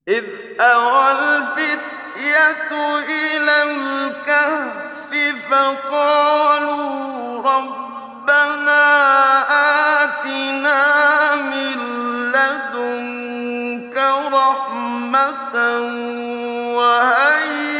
إذ أوى الفتية إلى الكهف فقالوا ربنا آتنا من لدنك رحمة وهيئ